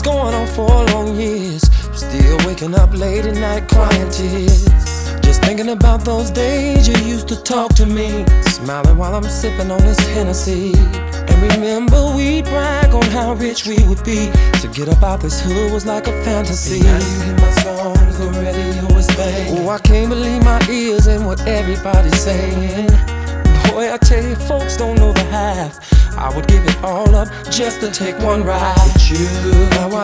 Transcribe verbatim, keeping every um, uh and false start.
Going on four long years, still waking up late at night crying tears. Just thinking about those days you used to talk to me, smiling while I'm sipping on this Hennessy. And remember we'd brag on how rich we would be. To get up out this hood was like a fantasy. And now you hear my songs, the radio is banging. Oh, I can't believe my ears and what everybody's saying. Boy, I tell you, folks don't know the half. I would give it all up just to take one ride with you. Now I